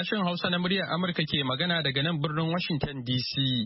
Sashen Hausa na muryar Amurka ke magana daga nan birnin Washington DC.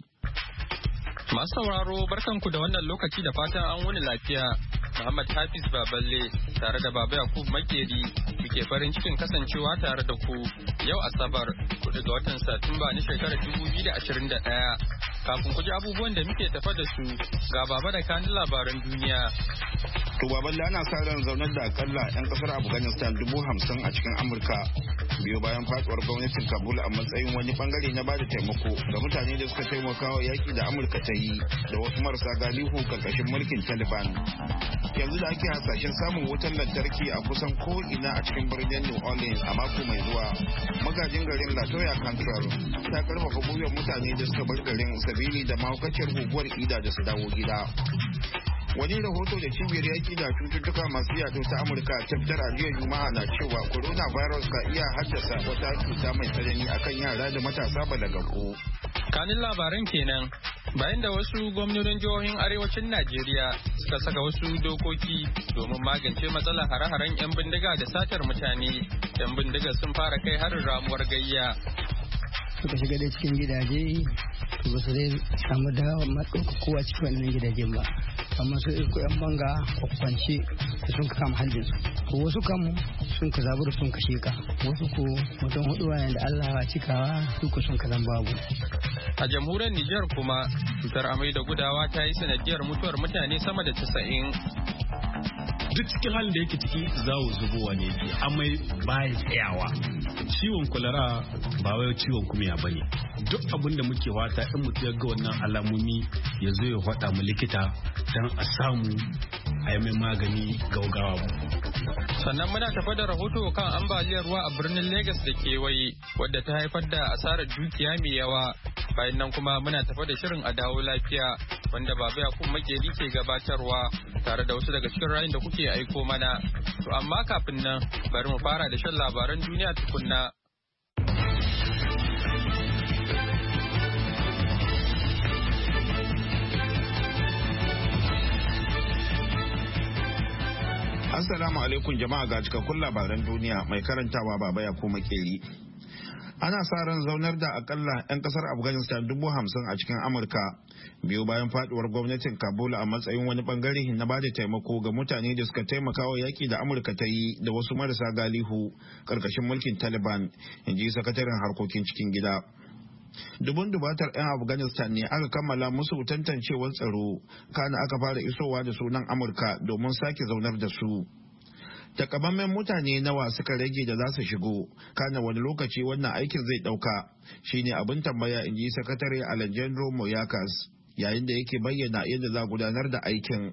Masu sauraro barkanku da wannan lokaci da fatan an wuni lafiya. Muhammad Hafiz Baballe tare da Baba Yakub Makeri muke farin cikin kasancewa tare da ku yau Asabar 4 ga watan Satumba na shekarar 2021. Kafin ku ji abubuwan da muke tafa da su ga Baba da kanin labaran duniya. To Baballe ana sa ran zaunar da akalla 'yan kasar Afghanistan 50,000 a cikin Amurka biyo bayan faduwar gwamnatin Kabul a matsayin wani bangare na bada taimako ga mutane da suka taimaka wa yaki da Amurka ta yi da wasu marasa galihu karkashin mulkin Taliban. Yanzu da ake hasashen samun wutar lantarki a kusan ko ina a cikin birnin New Orleans a mako mai zuwa, magajin garin Latoya Cantrell ta karfafa gwiwar mutane da suka bar garin sabili da mahaukaciyar guguwar Ida da su dawo gida. Wani rahoto da cibiyar yaki da cututtuka masu yaɗo ta Amurka ta fitar a jiya Juma'a na cewa coronavirus ka iya haddasa wata cuta mai tsanani akan yara da matasa balagaggu. Kanin labaran kenan bayan da wasu gwamnonin jihohin arewacin Najeriya suka saka wasu dokoki domin magance matsalar hare-haren 'yan bindiga da satar mutane. 'Yan bindiga sun fara kai harin ramuwar gayya. Suka shiga da cikin gidaje ba su zai samu da matsauka kowa cikin wannan gidajen ba, amma su irko 'yan banga kwakwance da sun kama hajjinsu ko wasu kam sun ka zabura sun ka sheka, wasu ko mutum hudu wayan da Allah ya cikawa su ko sun ka zan babu. A jamhuriyar Nijar kuma cutar amai da gudawa ta yi sanadiyar mutuwar mutane sama da 90. Duk cikin halin da yake ciki zawo zubowa ne yake, amai baya tsayawa. Ciwon kwalara ba wai ciwon kumiya ba ne. Duk abin da muke wata in mutum ya ga wannan alamomi ya zo ya faɗa mu likita don a samu a yi mai magani gaugawa. Sannan muna tafa da rahoto kan ambaliyar ruwa a birnin Legas da kewaye wadda ta haifar da asarar dukiya mai yawa. Bayan nan kuma muna tafa da shirin a dawo lafiya wanda Baba Yakub Makeri ke gabatarwa tare da wasu daga cikin rayun da kuke aiko mana. To amma kafin nan bari mu fara da shan labaran duniya tukunna. Assalamu alaikum jama'a, ga cikakkun labaran duniya mai karantawa Baba Yakub Makeri. Ana sa ran zaunar da akalla 'yan kasar Afghanistan 50,000 a cikin Amurka biyu bayan faduwar gwamnatin Kabul a matsayin wani bangare na bada taimako ga mutane da suka taimaka wa yaki da Amurka ta yi da wasu marasa galihu karkashin mulkin Taliban, inji sakataren harkokin cikin gida. Dubun dubatar 'yan Afghanistan ne aka kammala musu tantancewar tsaro, kana aka fara isowa da sunan Amurka domin sake zaunar da su. Takamaiman mutane nawa suka rage da za su shigo, kana wani lokaci wannan aikin zai dauka shine abin tambaya, inji sakatare Alejandro Moyakas yayin da yake bayyana yadda za gudanar da aikin.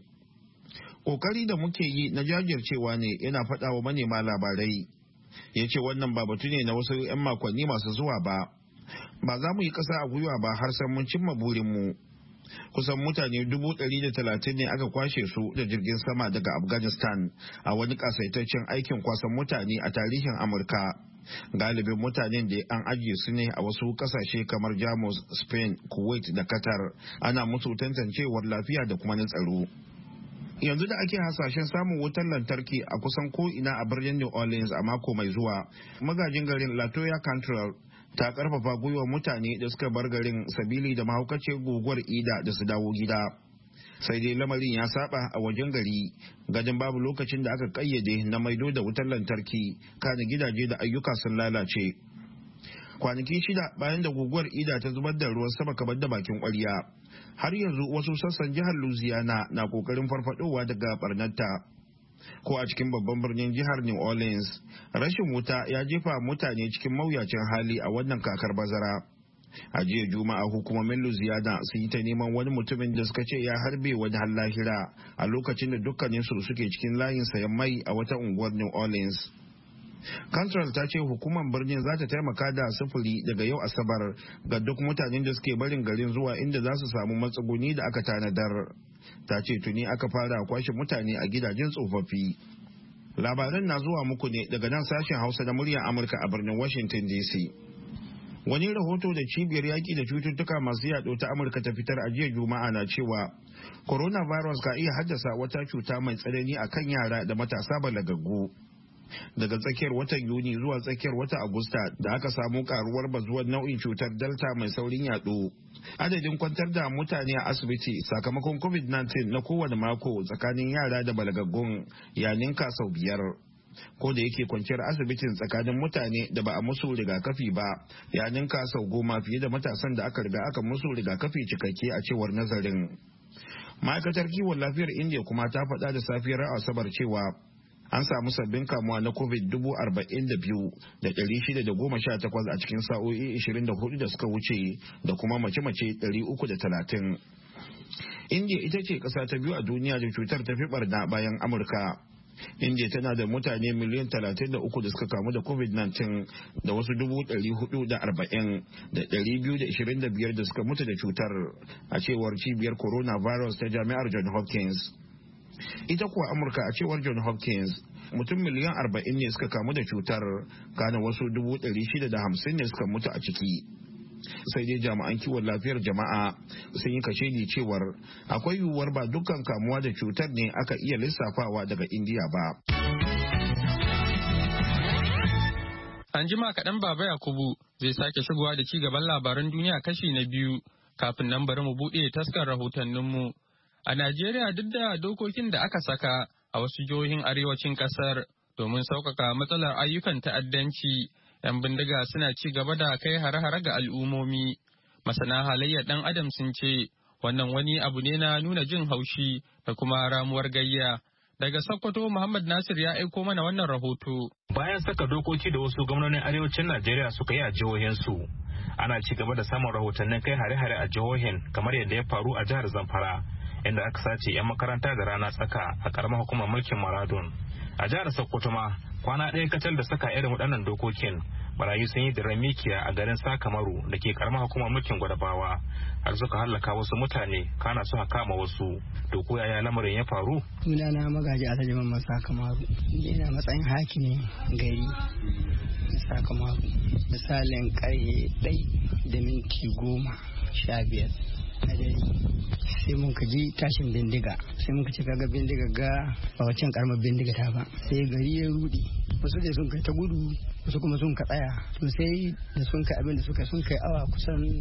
Kokari da muke yi na jajircewa ne, yana faɗa wa manema labarai. Ya ce wannan ba batu ne na wasu 'yan makonni masu zuwa ba. Ba za mu yi ƙasa a gwiwa ba har sai mun cimma burinmu. Kusan mutane 130 ne aka kwashe su da jirgin sama daga Afghanistan a wani kasaitaccen aikin kwasan mutane a tarihin Amurka. Galibin mutanen da an ajiye su ne a wasu kasashe kamar Jamus, Spain, Kuwait da Qatar. Ana musu tantancewar lafiya da kuma na tsaro. Yanzu da ake hasashen samun wutar lantarki a kusan ko ina a birnin New Orleans a mako mai zuwa, magajin garin Latoya Cantrell ta karfafa gwiwar mutane da suka bar garin sabili da mahaukaciyar guguwar Ida da su dawo gida. Sai dai lamarin ya saba a wajen gari, gadin babu lokacin da aka kayyade na maido da wutar lantarki, kana gidaje da ayyuka sun lalace. Kwanaki 6 bayan da guguwar Ida ta zubar da ruwan sama kamar da bakin kwarya, har yanzu wasu sassan jihar Louisiana na kokarin farfadowa daga barnarta. Ko a cikin babban birnin jihar New Orleans, rashin wuta ya jefa mutane cikin mawuyacin hali a wannan kakar bazara. A jiya Juma'a hukumomin Louisiana sun yi ta neman wani mutumin da suka ce ya harbe wani har lahira a lokacin da dukkaninsu suke cikin layin sayan mai a wata unguwar New Orleans. Cantrell ta ce hukumar birnin za ta taimaka da sufuri daga yau Asabar ga duk mutanen da suke barin garin zuwa inda za su samu matsuguni da aka tanadar. Ta ce tuni aka fara kwashe mutane a gidajen tsofaffi. Labaran na zuwa muku ne daga nan sashen Hausa na muryar Amurka a birnin Washington DC. Wani rahoto da cibiyar yaƙi da cututtuka masu yaɗo ta Amurka ta fitar a jiya Juma'a na cewa coronavirus ka iya haddasa wata cuta mai tsanani a kan yara da matasa balagaggu. Daga tsakiyar watan Yuni zuwa tsakiyar watan Agusta da aka samu karuwar bazuwar nau'in cutar Delta mai saurin yaɗo. Adadin kwantar da mutane a asibiti sakamakon COVID-19 na kowane mako tsakanin yara da balagaggun ya ninka sau 5. Ko da yake kwanciyar asibitin tsakanin mutane da ba a musu rigakafi ba ya ninka sau 10 fiye da matasan da aka riga aka musu rigakafi cikakke a cewar nazarin. Ma'aikatar kiwon lafiyar India kuma ta faɗa da safiyar Asabar cewa an samu sabbin kamuwa na COVID 42,618 a cikin sa'o'i 24 da suka wuce da kuma mace-mace 330. India ita ce ƙasa ta biyu a duniya da cutar ta fi barna bayan Amurka. India tana da mutane miliyan 33 da suka kamu da COVID-19 da wasu 440,225 da suka mutu da cutar a cewar cibiyar coronavirus ta jami'ar John Hopkins. Ita kuwa Amurka a cewar John Hopkins mutum miliyan 40 ne suka kamu da cutar, kana wasu 650 ne suka mutu a ciki. Sai dai jami'an kiwon lafiyar jama'a sun yi kashedi cewar akwai yiwuwar ba dukkan kamuwa da cutar ne aka iya lissafawa daga Indiya ba. An jima kaɗan Baba Yakubu zai sake shigowa da ci gaban labaran duniya kashi na biyu, kafin nan bari mu buɗe taskar rahotanninmu. A Najeriya duk da dokokin da aka saka a wasu jihohin arewacin ƙasar domin sauƙaƙa matsalar ayyukan ta'addanci, 'yan bindiga suna ci gaba da kai hare-hare ga al'ummomi. Masana halayyar ɗan adam sun ce wannan wani abu ne na nuna jin haushi da kuma ramuwar gayya. Daga Sokoto, Muhammad Nasir ya aiko mana wannan rahoto. Bayan saka dokoki da wasu gwamnonin arewacin Najeriya suka yi a jihohinsu, ana ci gaba da samun rahotannin kai hare-hare a jihohin kamar yadda ya faru a jihar Zamfara, inda aka sace 'yan makaranta da rana tsaka a karamar hukumar mulkin Maradun. A jihar Sokoto ma kwana ɗaya kacal da saka irin waɗannan dokokin, barayi sun yi diran mikiya a garin Sakamaru da ke karamar hukumar mulkin Gwadabawa, har suka hallaka wasu mutane kana suka kama wasu. To ko yaya lamarin ya faru? Sunana Magaji Alhaji Mamman Sakamaru, ina matsayin hakimin gari Sakamaru. Misalin ƙarfe 1:15 na dare sai mun ka ji tashin bindiga, sai mun ka ce kaga bindiga ga ba wacin karamar bindiga ta ba, sai gari ya rudi, wasu da sun kai ta gudu, wasu kuma sun ka tsaya. To sai da sun kai abin da sun kai awa kusan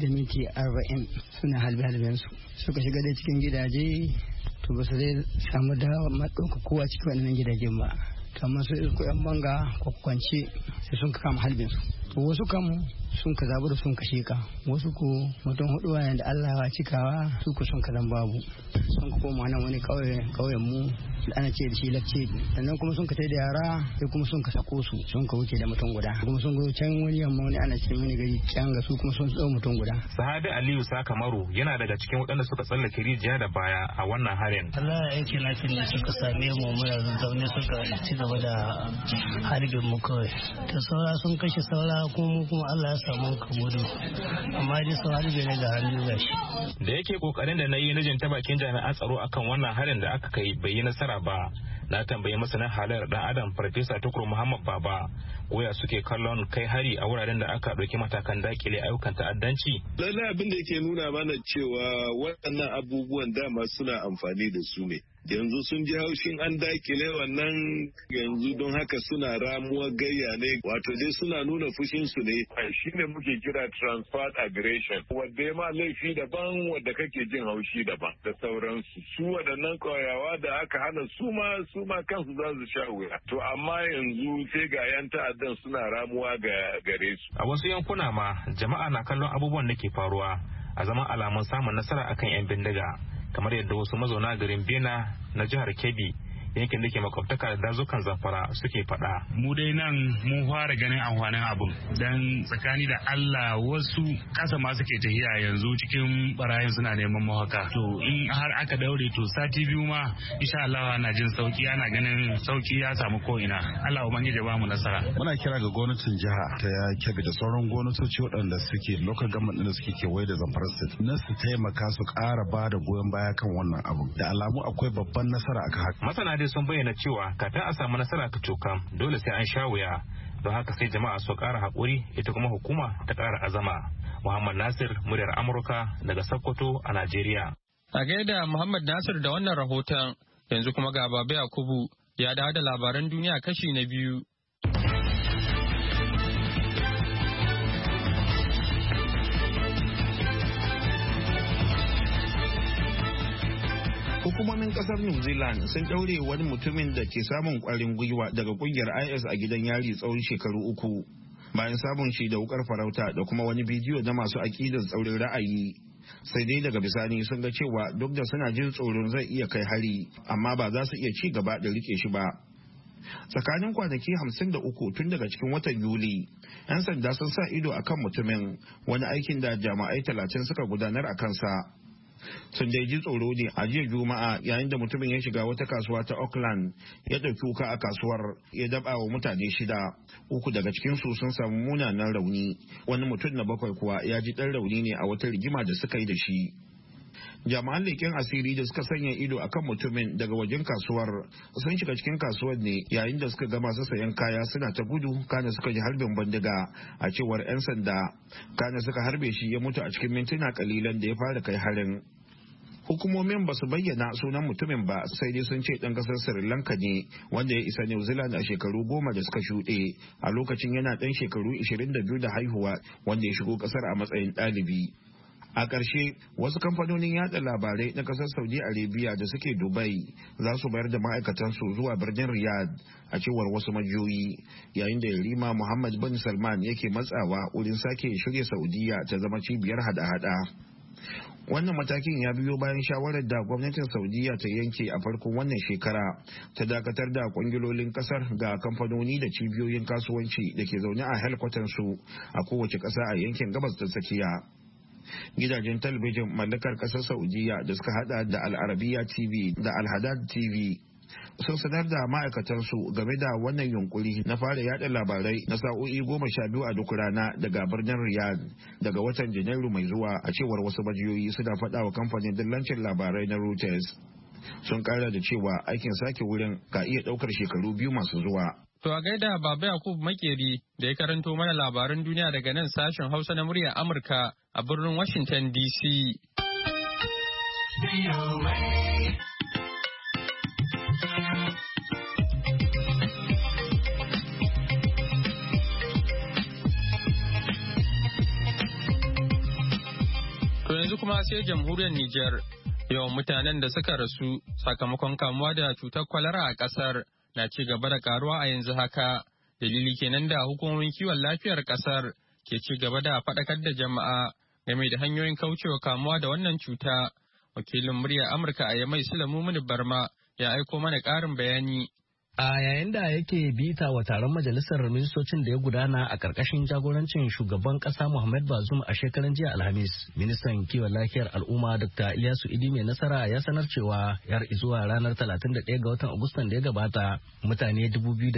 1:40 suna halbe-halben su, suka shiga da cikin gidaje. To ba su zai samu dawa ɗauka kowa cikin wannan gidajen ba, kamar su isko 'yan banga kwakwance sai sun kama halbin su. To wasu kam sun ka zabu da sun ka sheka, wasu ko mutum 4 wayan da Allah ya cikawa su ku sun ka zan babu, sun ka koma nan wani kauyen mu da ana ce da shi lafce. Sannan kuma sun ka tai da yara, sai kuma sun ka sako su, sun ka wuce da mutum guda, kuma sun go can wani yamma wani ana ce mini gari can ga su kuma sun tsawo mutum guda. Sahabi Aliyu Sakamaru yana daga cikin waɗanda suka tsallake rijiya da baya a wannan harin. Allah ya yake lafiya ne suka same mu muna zaune suka ci gaba da harbin mu kawai. Ta saura sun kashe saura kuma Allah ya samu ka gudu, amma dai sun harbe ne da hannu gashi. Da yake kokarin da na yi na jin ta bakin jami'an tsaro akan wannan harin da aka kai bai yi nasara ba, na tambayi masanin halayyar dan adam Farfesa Tukur Muhammad Baba koya suke kallon kai hari a wuraren da aka ɗauki matakan dakile ayyukan ta'addanci. Lallai abin da yake nuna mana cewa waɗannan abubuwan dama suna amfani da su ne. Yanzu sun ji haushin an dakile wannan, yanzu don haka suna ramuwar gayya ne, wato dai suna nuna fushinsu ne. Shi ne muke kira transferred aggression, wadda ya ma laifi daban wadda kake jin haushi daban da sauransu. Su waɗannan ƙauyawa da aka hana su ma kansu za su sha wuya. To amma yanzu sai ga 'yan ta'addan suna ramuwa gare su. A wasu yankuna ma jama'a na kallon abubuwan da ke faruwa a zaman alamun samun nasara akan 'yan bindiga, kamar yadda wasu mazauna garin Bena na jihar Kebbi yankin da ke makwabtaka da dazukan Zamfara suke faɗa. Mu dai nan mun fara ganin amfanin abun, dan tsakani da Allah wasu kasa ma suke tahiya yanzu cikin barayin suna neman mafaka. To in har aka daure to sati 2 ma insha Allah ana jin sauki, ana ganin sauki ya samu ko ina. Allah ubangiji ba mu nasara. Muna kira ga gwamnatin jiha ta Kebbi da sauran gwamnatoci waɗanda suke local government da suke kewaye da Zamfara state na su taimaka su ƙara ba da goyon baya kan wannan abu. Da alamu akwai babban nasara aka haka. Masana sun bayyana cewa kafin a samu nasara ka cokam dole sai an sha wuya, don haka sai jama'a su ƙara haƙuri, ita kuma hukuma ta ƙara azama. Muhammad Nasir, muryar Amurka daga Sokoto a Najeriya. A gaida Muhammad Nasir da wannan rahoton, yanzu kuma ga Baba Yakubu ya dawo da labaran duniya kashi na biyu. Hukumomin kasar New Zealand sun ɗaure wani mutumin da ke samun ƙwarin gwiwa daga ƙungiyar IS a gidan yari tsawon shekaru 3 bayan samun shi da wukar farauta da kuma wani bidiyo na masu aƙidar tsaurin ra'ayi. Sai dai daga bisani sun ga cewa duk da suna jin tsoron zai iya kai hari, amma ba za su iya ci gaba da rike shi ba. Tsakanin kwanaki 53 tun daga cikin watan Yuli, 'yan sanda sun sa ido akan mutumin, wani aikin da jama'ai 30 suka gudanar a kansa. Sun dai ji tsoro ne a jiya Juma'a yayin da mutumin ya shiga wata kasuwa ta Auckland, ya ɗauki wuka a kasuwar, ya daba wa mutane 6, 3 daga cikinsu sun samu munanan rauni, wani mutum na 7 kuwa ya ji ɗan rauni ne a wata rigima da suka yi da shi. Jami'an leƙen asiri da suka sanya ido akan mutumin daga wajen kasuwar sun shiga cikin kasuwar ne yayin da suka ga masu sayan kaya suna ta gudu, kana suka ji harbin bindiga, a cewar 'yan sanda, kana suka harbe shi ya mutu a cikin mintuna kalilan da ya fara kai harin. Hukumomin ba su bayyana sunan mutumin ba, sai dai sun ce ɗan ƙasar Sri Lanka ne wanda ya isa New Zealand a shekaru 10 da suka shuɗe, a lokacin yana ɗan shekaru 22 da haihuwa, wanda ya shigo ƙasar a matsayin ɗalibi. A ƙarshe, wasu kamfanonin yada labarai na ƙasar Saudi Arabia da suke Dubai za su bayar da ma'aikatansu zuwa birnin Riyadh, a cewar wasu majiyoyi, yayin da Yarima Muhammad bin Salman yake matsawa wurin sake shirya Saudiya ta zama cibiyar hada-hada. Wannan matakin ya biyo bayan shawarar da gwamnatin Saudiya ta yanke a farkon wannan shekara ta dakatar da kwangilolin kasar ga kamfanoni da cibiyoyin kasuwanci da ke zaune a helkwatansu a kowace ƙasa a yankin gabas ta tsakiya. Gidajen talabijin mallakar ƙasar Saudiya da suka hada da Al-Arabiya TV da Al-Hadad TV sun sanar da ma'aikatansu game da wannan yunkuri na fara yada labarai na sa'o'i 12 a duk rana daga birnin Riyadh daga watan Janairu mai zuwa, a cewar wasu majiyoyi suna faɗa wa kamfanin dillancin labarai na Reuters. Sun kara da cewa aikin sake wurin ka iya ɗaukar shekaru 2 masu zuwa. To a gaida Baba Yakub Makeri da ya karanto mana labaran duniya daga nan sashen Hausa na muryar Amurka a birnin Washington DC. To yanzu kuma sai jamhuriyar Nijar, yawan mutanen da suka rasu sakamakon kamuwa da cutar kwalara a ƙasar na ci gaba da karuwa a yanzu haka. Dalili kenan da hukumomin kiwon lafiyar ƙasar ke ci gaba da faɗakar da jama'a game da hanyoyin kaucewa kamuwa da wannan cuta. Wakilin murya Amurka a Yamai Sulamu Muni Barma ya aiko mana ƙarin bayani. A yayin da yake bita wa taron majalisar ministocin da ya gudana a ƙarƙashin jagorancin shugaban ƙasa Muhammad Bazoum a shekaran jiya Alhamis, ministan kiwon lafiyar al'umma Dr. Ilyasu Idi mai nasara ya sanar cewa yar zuwa ranar 31 ga watan Agustan da ya gabata mutane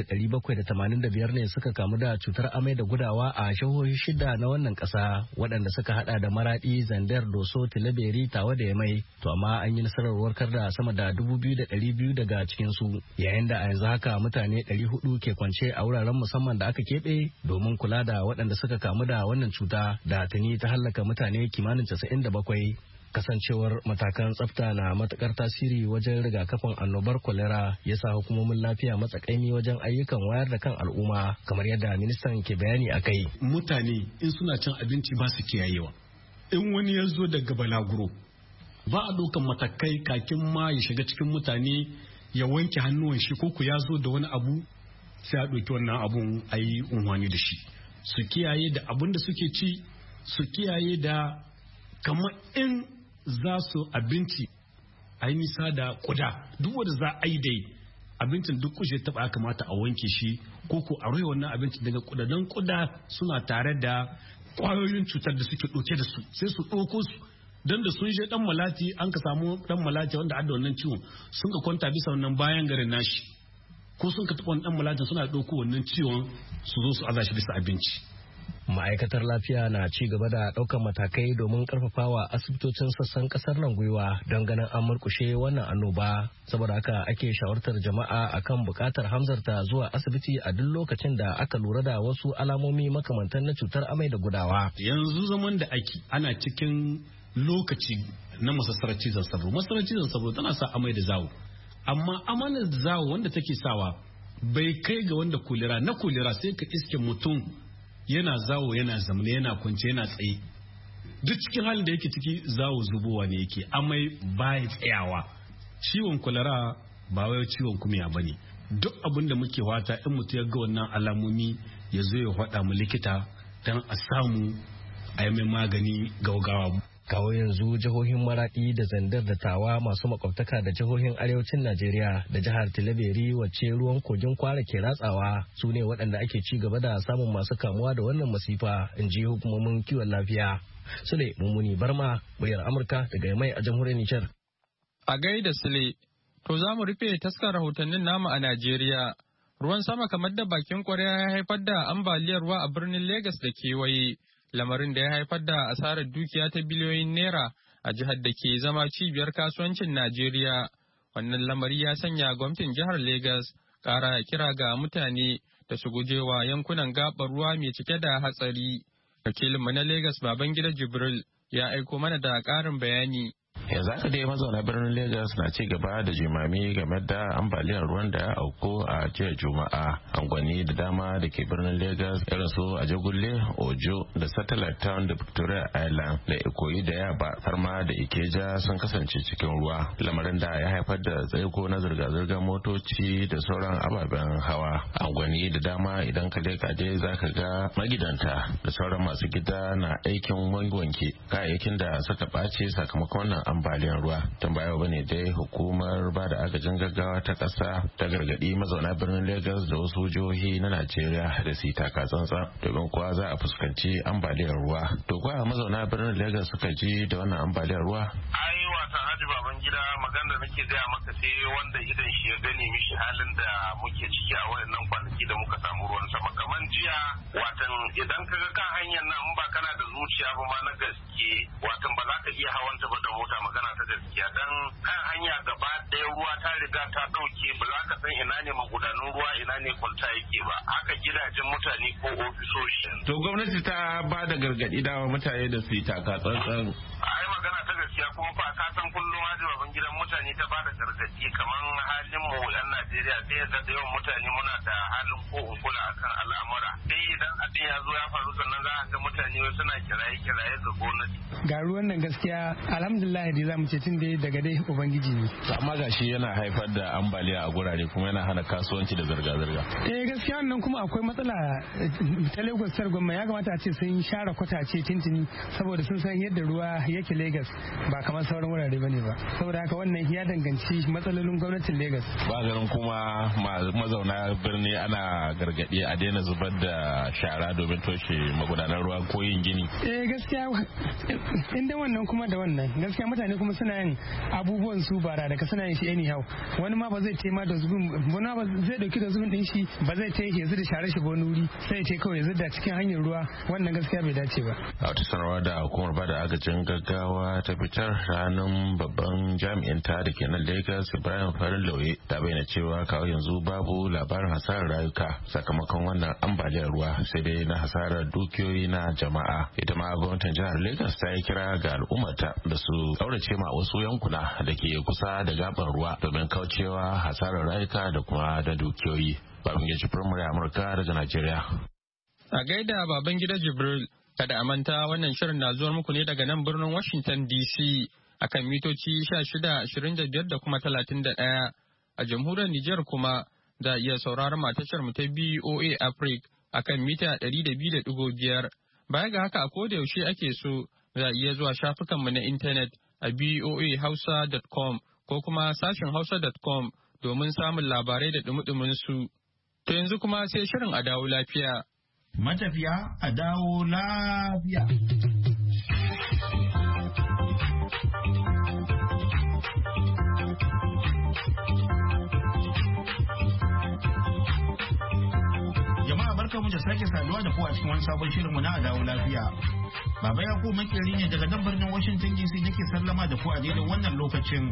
2,785 ne suka kamu da cutar amai da gudawa a jihohi 6 na wannan ƙasa, waɗanda suka hada da Maradi, Zandar, Doso, Tilaberi, Tawa da Yamai. To amma an yi nasarar warkar da sama da 2,200 daga cikinsu, yayin da a yanzu haka mutane 400 ke kwance a wuraren musamman da aka keɓe domin kula da waɗanda suka kamu da wannan cuta da tuni ta hallaka mutane kimanin 97. Kasancewar matakan tsafta na matukar tasiri wajen rigakafin annobar kwalera ya sa hukumomin lafiya matsakaimi wajen ayyukan wayar da kan al'umma, kamar yadda ministan ke bayani a kai. Mutane in suna cin abinci ba su kiyayewa. In wani ya zo daga balaguro ba a ɗaukan matakai kakin ma ya shiga cikin mutane ya wanke hannuwan shi ko ya zo da wani abu sai a ɗauki wannan abun a yi unhwani da shi. Su kiyaye da abun da suke ci, su kiyaye da kamar in za su abinci a yi nisa da kuda, duk wanda za a yi dai abincin duk kushe taba ya kamata a wanke shi ko a rufe wannan abincin daga kuda, don kuda suna tare da kwayoyin cutar da suke ɗauke da su, sai su ɗauko su don da sun je dan malati an ka samu dan malati wanda adda wannan ciwon sun ka kwanta bisa wannan bayan garin nashi ko sun ka taɓa wannan dan malati suna ɗauko wannan ciwon su zo su aza shi bisa abinci. Ma'aikatar lafiya na ci gaba da ɗaukar matakai domin ƙarfafawa asibitocin sassan ƙasar nan gwiwa don ganin an murƙushe wannan annoba, saboda haka ake shawartar jama'a akan buƙatar hamzarta zuwa asibiti a duk lokacin da aka lura da wasu alamomi makamantan na cutar amai da gudawa. Yanzu zaman da ake ana cikin lokaci na masassarar cizon sabro. Masassarar cizon sabro tana sa amai da zawo. amma amanar zawo wanda take sawa bai kai ga wanda kolera na kolera sai ka iske mutum yana zawo yana zamne yana kwance yana tsaye duk cikin halin da yake ciki zawo zubowa ne yake amai baya tsayawa. Ciwon kolera ba wai ciwon kumiya bane. Duk abin da muke wata in mutum ya ga wannan alamomi ya zo ya faɗa mu likita don a samu a yi mai magani gaugawa. Kawo yanzu jihohin Maradi da Zandar da Tawa masu makwabtaka da jihohin arewacin Najeriya da jihar Tilaberi wacce ruwan kogin Kwara ke ratsawa su ne waɗanda ake ci gaba da samun masu kamuwa da wannan masifa, in ji hukumomin kiwon lafiya. Sule Mummuni Barma, muryar Amurka daga Yamai a jamhuriyar Nijar. A gaida Sule, to za mu rufe taskar rahotannin namu a Najeriya. Ruwan sama kamar da bakin kwarya ya haifar da ambaliyar ruwa a birnin Legas da kewaye. Lamarin da ya haifar da asarar dukiya ta biliyoyin naira a jihar da ke zama cibiyar kasuwancin Najeriya. Wannan lamari ya sanya gwamnatin jihar Legas ƙara kira ga mutane da su gujewa yankunan gaɓar ruwa mai cike da hatsari. Wakilinmu na Legas Babangida Jibril ya aiko mana da ƙarin bayani. yanzu haka dai mazauna birnin Lagos na ci gaba da jimami game da ambaliyar ruwan da ya auku a jiya Juma'a. Angwani da dama da ke birnin Lagos irin su Ajegunle, Ojo da Satellite Town da Victoria Island da Ikoyi da Yaba har ma da Ikeja sun kasance cikin ruwa. Lamarin da ya haifar da tsaiko na zirga-zirgar motoci da sauran ababen hawa. Angwani da dama idan ka leka dai zaka ga magidanta da sauran masu gida na aikin wanke kayayyakin da suka ɓace sakamakon wannan ambaliyar ruwa. Tambaya bane dai hukumar ba da agajin gaggawa ta ƙasa ta gargaɗi mazauna birnin Lagos da wasu jihohi na Najeriya da su taka tsantsan domin kuwa za a fuskanci ambaliyar ruwa. To kuwa mazauna birnin Lagos suka ji da wannan ambaliyar ruwa? Ai wata Haji Babangida magana da nake gaya maka sai wanda idan shi ya gani mishi halin da muke ciki a wayannan kwanaki da muka samu ruwan sama kaman jiya watan idan ka ga kan hanyar nan in ba kana da zuciya ba ma na gaske watan ba za ka iya hawanta ba da mota magana ta gaskiya dan kan hanya gaba ɗaya ruwa ta riga ta ɗauke ba za ka san ina ne magudanun ruwa ina ne kwalta yake ba haka gidajen mutane ko ofisoshi. To gwamnati ta ba da gargaɗi da mutane da su yi taka tsantsan. Ai magana ta gaskiya kuma fa ka san kullum Haji Babangidan mutane ta ba da gargaɗi kamar halin mu yan Najeriya sai ga da yawan mutane muna da halin ko kula akan al'amura. Sai idan abin ya zo ya faru sannan za a ga mutane suna kiraye ga gwamnati. Ga ruwan nan gaskiya alhamdulillah dai za mu ce tun dai daga dai ubangiji ne. Amma gashi yana haifar da ambaliya a gurare kuma yana hana kasuwanci da zirga-zirga. Gaskiya wannan kuma akwai matsala ta Lagos Star gwamma ya kamata a ce sun share kwatace tintini saboda sun san yadda ruwa yake Lagos ba kamar sauran wurare bane ba. Saboda haka wannan ya danganci matsalolin gwamnatin Lagos. Ba garin kuma mazauna birni ana gargaɗi a daina zubar da shara domin toshe magudanar ruwa ko yin gini. Gaskiya inda wannan kuma da wannan gaskiya mutane kuma suna yin abubuwan su bara daga suna yin shi anyhow wani ma ba zai taima da zubin wani ba zai dauki da zubin din shi ba zai ta yake da share shi ba wani wuri sai ta kawai zidda cikin hanyar ruwa wannan gaskiya bai dace ba. A wata sanarwa da hukumar bada agajin gaggawa ta fitar ranar babban jami'in ta da ke nan Lagos Ibrahim Farin Lauye ta bayyana cewa kawo yanzu babu labarin hasarar rayuka sakamakon wannan ambaliyar ruwa sai dai na hasarar dukiyoyi na jama'a. Ita ma gwamnatin jihar Lagos ta yi kira ga al'ummata da su kaurace ma wasu yankuna da ke kusa da gaban ruwa domin kaucewa hasarar rayuka da kuma da dukiyoyi. Babangida Firamare Amurka daga Najeriya. A gaida Babangida Jibril, kada a manta wannan shirin na zuwa muku ne daga nan birnin Washington DC akan mitoci 16, da kuma 31. A jamhuriyar Nijar kuma za a iya sauraron matashar mu ta BOA Africa akan mita 200.5. Baya ga haka a koda yaushe ake so za a iya zuwa shafukanmu na intanet a boahausa.com ko kuma sashin hausa.com domin samun labarai da dumudumin su. To yanzu kuma sai shirin a dawo lafiya. Matafiya a dawo lafiya. Jama'a barkamu da sake saduwa da ku a cikin wani sabon shirinmu na a dawo lafiya. Baba Yakubu makeri ne daga nan birnin Washington DC nake sallama da ku a daidai wannan lokacin.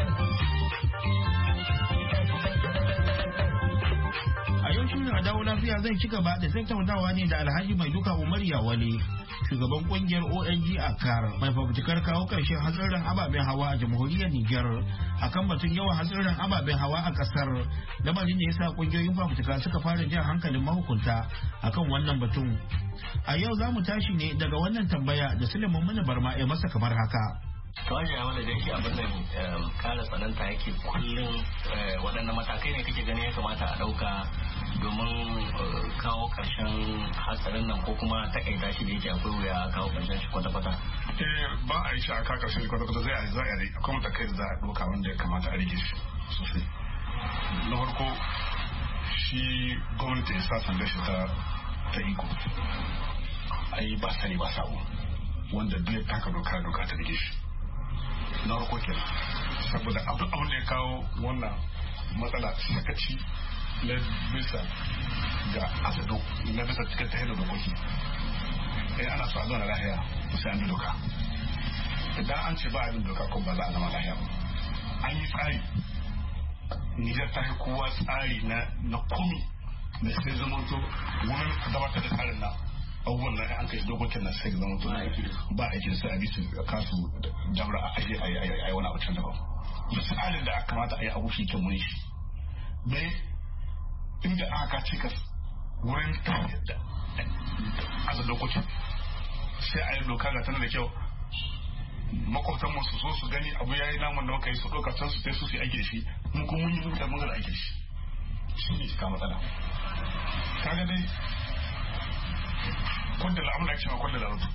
A dawo lafiya Najeriya zai ci gaba da tattaunawa ne da Alhaji Mai Duka Umar Yawale, shugaban kungiyar ONG Akar mai fafutukar kawo karshen hatsarin ababen hawa a jamhuriyar Nijar akan batun yawan hatsarin ababen hawa a kasar, lamarin da yasa kungiyoyin fafutuka suka fara jan hankalin mahukunta akan wannan batun. A yau za mu tashi ne daga wannan tambaya da Suleiman Muna Barma ya masa kamar haka. Kawai ya wanda da yake abin nan kara tsananta yake kullum waɗanne matakai ne kake ganin ya kamata a ɗauka domin kawo ƙarshen hatsarin nan ko kuma takaita shi da yake akwai wuya kawo ƙarshen shi kwata-kwata? Ba a yi shi a kawo ƙarshen shi kwata-kwata zai a yi akwai matakai da za a ɗauka wanda ya kamata a rike shi sosai. Na farko shi gwamnati ya sa sanda shi ta iko a yi ba sani ba sabo wanda duk taka doka ta rike shi. Na farko kenan saboda abin da ya kawo wannan matsala sakaci na bisa ga asado na bisa cikin ta da dokoki ana so a zauna lahiya sai an bi doka idan an ce ba a bin doka ko ba za a zama lahiya ba. An yi tsari Nijar ta yi kowa tsari na komi da sai zamanto wurin gabatar da tsarin na abubuwan nan an kai dokokin nan sai zama to ba aikin sai a bisu kasu dabra a aje a yi wani abu can daban. Misalin da aka kamata a yi abu shi ke muni shi bai inda aka cika wurin da asa dokokin sai a yi doka ga tana da kyau makwabtan mu su so su gani abu yayi namun da muka yi su doka can su sai su yi aiki da shi mun kuma mun yi mun mun ga aiki da shi shi ne cika matsala kaga dai kwandala abin da ake cewa kwandala rutu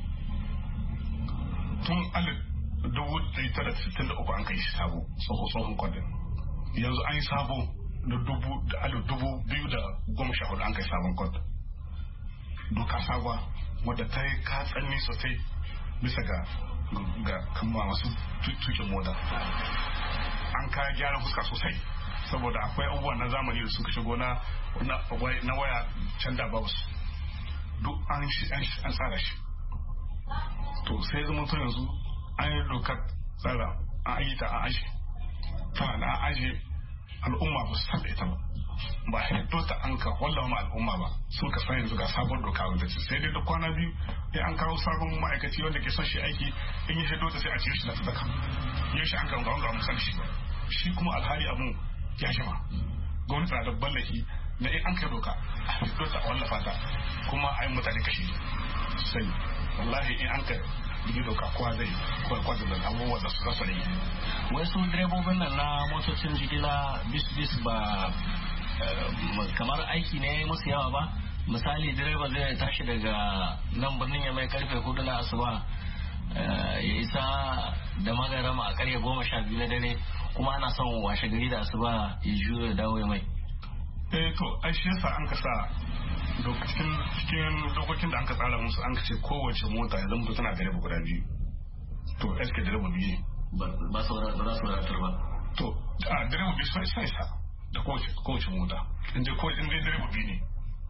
tun 1963 an kai shi sabo tsohon kwandala yanzu an yi sabo da 2014 an kai sabon kwandala doka sabuwa wadda ta yi katsanni sosai bisa ga kama masu tukin mota an kaya gyara fuska sosai saboda akwai abubuwan na zamani da suka shigo na waya can da babu su duk an tsara shi to sai zama to yanzu an yi dokar tsara an yi ta an aje tana na an aje al'umma ba su san da ita ba a hito ta an ka wallawa ma al'umma ba sun ka san yanzu ga sabon doka wanda ce sai dai da kwana biyu ya an kawo sabon ma'aikaci wanda ke son shi aiki in yi hito ta sai a cire shi na sadaka yin shi an ka wanga musan shi ba shi kuma alhali abun ya shi ma gwamnati na da ballaki na in an kai doka a fito ta wallafa ta kuma a yi mutane kashi sai wallahi in an kai bigi doka kowa zai kwanta da abubuwa da su rasa yi. Wasu direbobin nan na motocin jigila bis ba kamar aiki ne musu yawa ba, misali direba zai tashi daga nan birnin ya mai karfe 4 na asuba ya isa da magarama a karye 12 na dare kuma ana son washe gari da asuba ya juyo ya dawo ya mai. To ai shi yasa an kasa cikin dokokin da an ka tsara musu an ce kowace mota ya zama tana direba guda biyu. To eske direba biyu ba su wadatar ba. To a direba biyu sai sa da kowace mota in dai direba biyu ne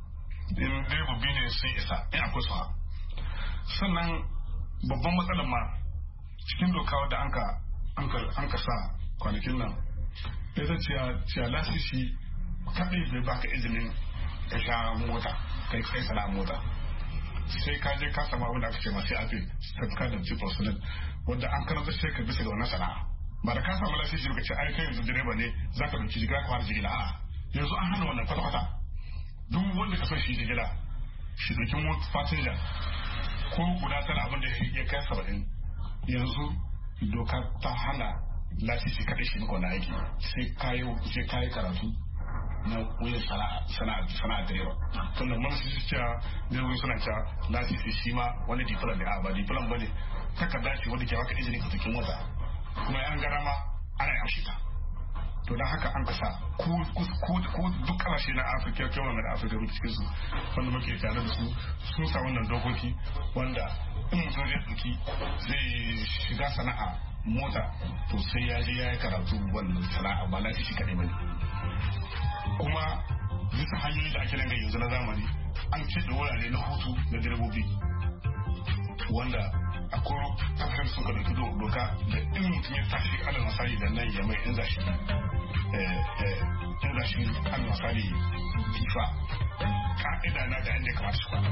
sun isa in akwai su ha. Sannan babban matsalar ma cikin doka wadda an ka sa kwanakin nan ita ce lasisi kaɗai bai baka izinin ka sha mota kai kai sana mota sai ka je ka samu abin da aka ce masu yafi certificate da chief of student wanda an karanta sai ka bisa ga wannan sana'a ba da ka samu lasisi ka ce ai kai yanzu direba ne za ka ɗauki jigila ka fara jigila a'a yanzu an hana wannan kwata-kwata duk wanda ka son shi jigila shi ɗauki fasinja ko guda tara abin da ya kai 70 yanzu doka ta hana lasisi kaɗai shi maka wani aiki sai kayi karatu na wuyan sana'a direba tunda mun su cewa direbobin suna cewa lasisi shi ma wani diplom ne ba diplom ba ne takarda ce wanda ke baka izini ka tukin mota kuma yan gara ma ana yamshi ta to don haka an kasa ko duk kasashe na afirka kyau da afirka muke cikin su wanda muke tare da su sun sa wannan dokoki wanda in mutum zai duki zai shiga sana'a mota to sai ya je ya yi karatu wannan sana'a ba lafi shi kaɗai ba ne kuma bisa hanyoyi da ake nan yanzu na zamani an ce da wurare na hutu na direbobi wanda akwai kasar suka dauki doka da in mutum ya tashi alal misali da nan ya mai in zashi alal misali fifa ka'ida na da inda ya kamata su kwana.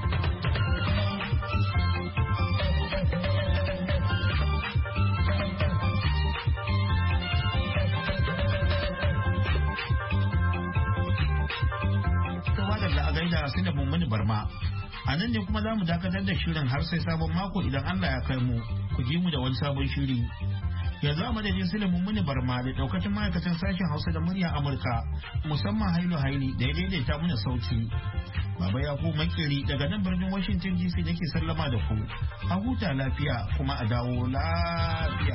Da sai da mummuni barma a nan ne kuma za mu dakatar da shirin har sai sabon mako idan Allah ya kai mu ku ji mu da wani sabon shiri. Yanzu a madadin Sulaiman Mummuni Barma da daukacin ma'aikatan sashen Hausa da murya Amurka musamman Hailu Haili da ya daidaita mana sauti. Baba Yakubu Makeri daga nan birnin Washington DC nake sallama da ku. A huta lafiya kuma a dawo lafiya.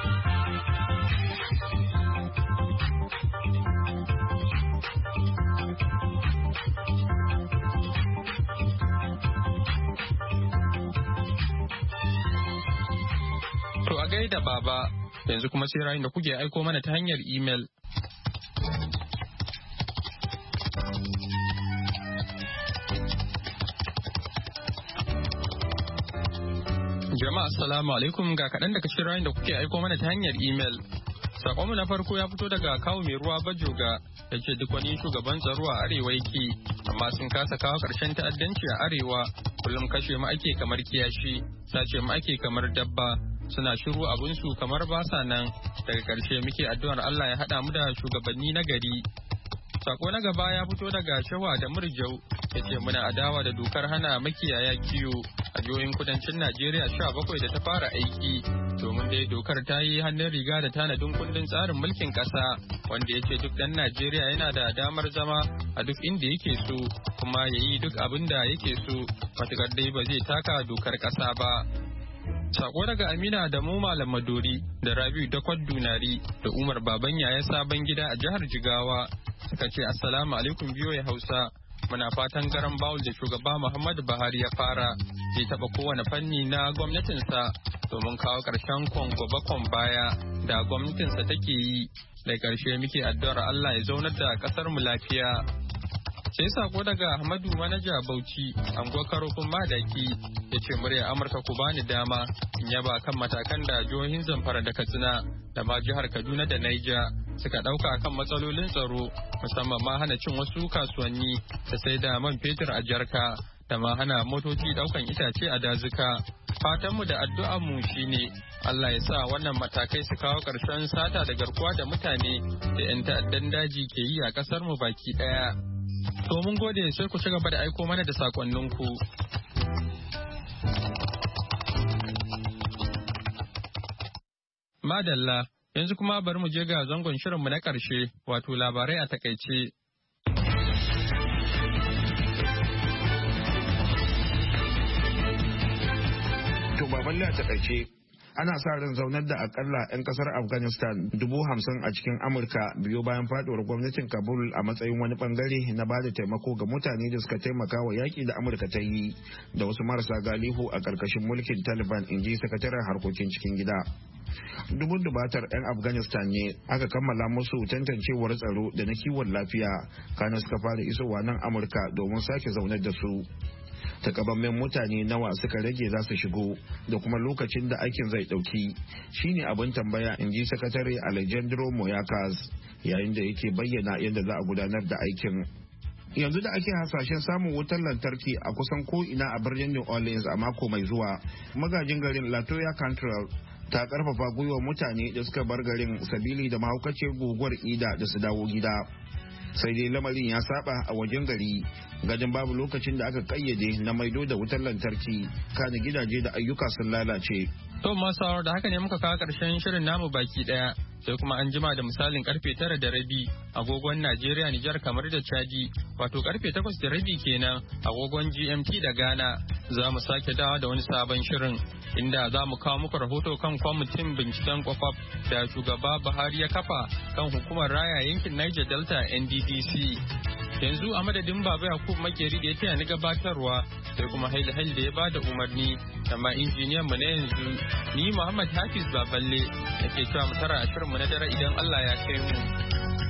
To a gaida baba, yanzu kuma sai ra'ayin da kuke aiko mana ta hanyar imel. Jama'a assalamu alaikum, ga kaɗan daga cikin ra'ayin da kuke aiko mana ta hanyar imel. Sakonmu na farko ya fito daga kawo mai ruwa Bajoga da ce duk wani shugaban tsaro a arewa yake, amma sun kasa kawo ƙarshen ta'addanci a arewa, kullum kashe mu ake kamar kiyashi, sace mu ake kamar dabba. Suna shiru abinsu kamar ba sa nan. Daga ƙarshe muke addu'ar Allah ya haɗa mu da shugabanni na gari. Sako na gaba ya fito daga Shawa da Murjau ya ce muna adawa da dokar hana makiyaya kiwo a jihohin kudancin Najeriya 17 da ta fara aiki, domin dai dokar ta yi hannun riga da tanadin kundin tsarin mulkin ƙasa wanda ya ce duk ɗan Najeriya yana da damar zama a duk inda yake so kuma ya yi duk abin da yake so matuƙar dai ba zai taka dokar ƙasa ba. Sako daga Amina da mu Malam Madori da Rabiu da Dunari da Umar Baban Yaya Sabon Gida a jihar Jigawa suka ce Assalamu alaikum biyoyi Hausa. Muna fatan garan bawul da shugaba Muhammadu Buhari ya fara zai taɓa kowane fanni na gwamnatinsa domin kawo ƙarshen bakon baya da gwamnatinsa take yi. Da ƙarshe muke addu'ar Allah ya zaunar da ƙasar mu lafiya. Sai sako daga Ahmadu Manaja Bauchi, Ango Karofin Madaki, ya ce murya Amurka ku bani dama in yaba kan matakan da jihohin Zamfara da Katsina da ma jihar Kaduna da Niger suka ɗauka kan matsalolin tsaro, musamman ma hana cin wasu kasuwanni da sai da man fetur a jarka da ma hana motoci ɗaukan itace a dazuka. Fatanmu da addu'anmu shine Allah ya sa wannan matakai su kawo ƙarshen sata da garkuwa da mutane da 'yan ta'addan daji ke yi a ƙasar mu baki ɗaya. To mun gode sai ku ci gaba da aiko mana da sakonninku. Madalla, yanzu kuma bari mu je ga zangon shirinmu na ƙarshe, wato labarai a takaice. To baballe a takaice. Ana sa ran zaunar da akalla 'yan kasar Afghanistan 50,000 a cikin Amurka biyo bayan faduwar gwamnatin Kabul a matsayin wani bangare na ba da taimako ga mutane da suka taimaka wa yaƙi da Amurka ta yi da wasu marasa galihu a ƙarƙashin mulkin Taliban, in ji sakataren harkokin cikin gida. Dubun dubatar 'yan Afghanistan ne aka kammala musu tantancewar tsaro da na kiwon lafiya kana suka fara isowa nan Amurka domin sake zaunar da su. Takamaiman mutane nawa suka rage za su shigo da kuma lokacin da aikin zai dauki shine abin tambaya, in ji sakatare Alejandro Moyakas yayin da yake bayyana yadda za a gudanar da aikin. Yanzu da ake hasashen samun wutar lantarki a kusan ko ina a birnin New Orleans a mako mai zuwa, magajin garin Latoya Cantrell ta karfafa gwiwar mutane da suka bar garin sabili da mahaukaciyar guguwar Ida da su dawo gida. Sai dai lamarin ya saba a wajen gari, gadin babu lokacin da aka kayyade na maido da wutar lantarki, kana gidaje da ayyuka sun lalace. To masu da haka ne muka kawo karshen shirin namu baki daya, sai kuma an jima da misalin karfe 9:30 agogon Najeriya, Nijar, kamar da Chadi, wato karfe 8:30 kenan agogon GMT da Ghana. Za mu sake dawa da wani sabon shirin inda za mu kawo muku rahoto kan kwamitin binciken kwafaf da shugaba Buhari ya kafa kan hukumar raya yankin Niger Delta NDDC. Yanzu a madadin Baba Yakubu Makeri da ya taya ni gabatarwa, sai kuma Haile da ya bada umarni, amma injiniyan mu na yanzu ni Muhammad Hafiz Baballe nake cewa mu tara a shirin mu na dare idan Allah ya kai mu.